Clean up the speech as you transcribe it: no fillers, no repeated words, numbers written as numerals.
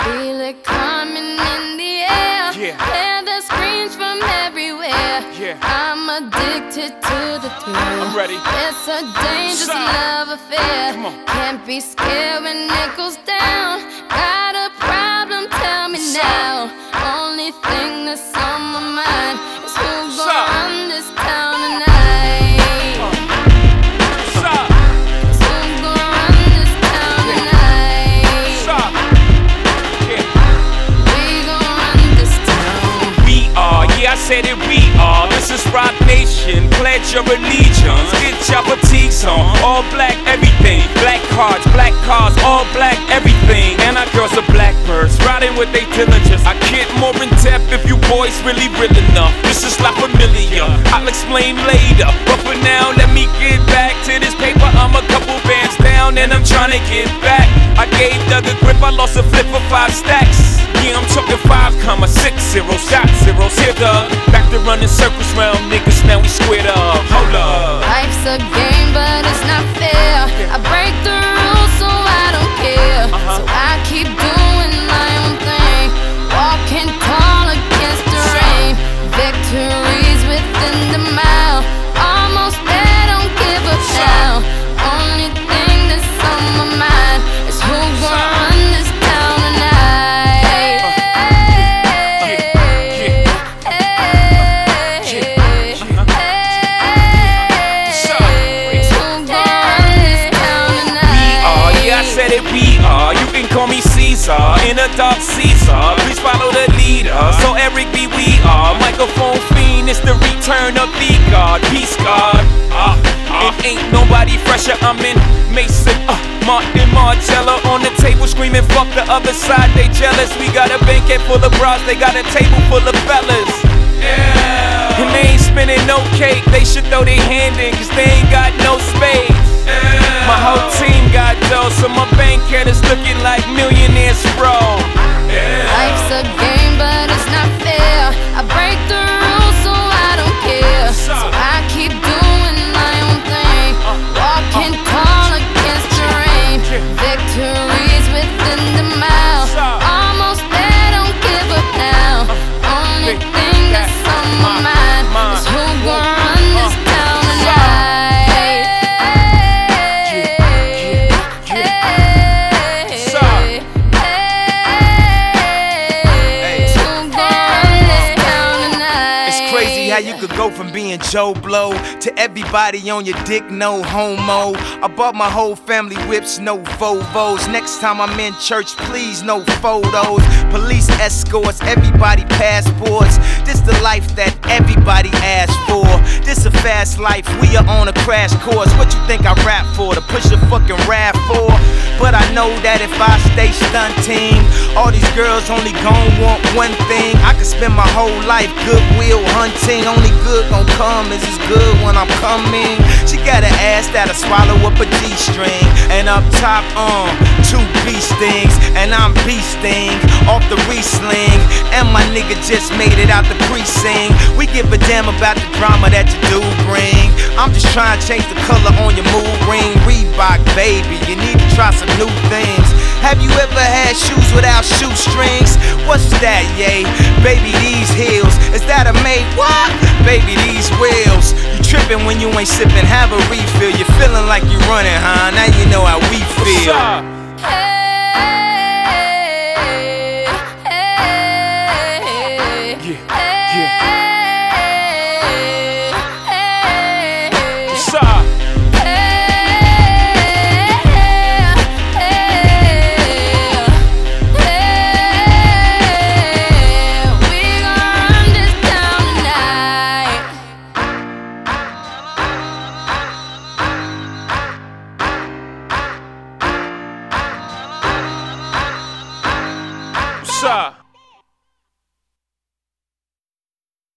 Feel it coming in the air. Hear the screams from everywhere. I'm addicted to the thrill. I'm ready. It's a dangerous love affair. Can't be scared when it goes down. Got a problem? Tell me now. Only thing that's on my mind is who's gonna run this town tonight. I said it, we are. This is Rock Nation. Pledge your allegiance. Get your fatigues on. All black, everything. Black cars, all black, everything. And our girls are blackbirds, riding with they diligence. I get more in depth if you boys really real enough. This is La Familia. I'll explain later. But for now, let me get back to this paper. I'm a couple bands down and I'm trying to get back. I gave Doug a grip, I lost a flip for 5 stacks. Yeah, I'm talking 5,60 shot zeros. Here, Doug. Back to running circles round niggas, now we squared up. Hold up. Life's a game, but it's not fair. I break the rules, so I don't care. So I keep doing my own thing, walking tall against the rain. Victories within the mile, almost there, don't give up now. Only thing that's on my mind is who's gonna run this town tonight. We are, you can call me Caesar, in a dark Caesar. Please follow the leader. So Eric B, we are microphone fiend. It's the return of the God, peace God. It ain't nobody fresher. I'm in Mason, Martin Margiela on the table screaming, fuck the other side, they jealous. We got a banquet full of bras, they got a table full of fellas. Yeah. And they ain't spinning no cake, they should throw their hand in, cause they ain't got no space. My whole team got dough, so my bank account is looking like millionaires, bro. Life's a game, but it's not fair. I break the rules, so I don't care. So I keep doing my own thing, walking tall against the rain. Victories within the mile, almost there, don't give up now. Only thing that's on my mind is who's gonna run this town tonight. How you could go from being Joe Blow to everybody on your dick, no homo. I bought my whole family whips, no Volvos. Next time I'm in church, please, no photos. Police escorts, everybody passports. This the life that everybody asks for. This a fast life, we are on a crash course. What you think I rap for? To push a fucking rap for? But I know that if I stay stunting, all these girls only gon' want one thing. I could spend my whole life goodwill hunting. Only good gon' come is as good when I'm coming. She got an ass that'll swallow up a G-string. And up top, 2 beast things. And I'm beasting off the re-sling. And my nigga just made it out the precinct. We give a damn about the drama that you do bring. I'm just trying to change the color on your mood ring. Reebok, baby, you need to try some new things. Have you ever had shoes without shoestrings? What's that, yay? Baby, these heels, is that a made what? Baby, these wheels. You tripping when you ain't sipping, have a refill. You're feeling like you're running, huh? Now you know how we feel.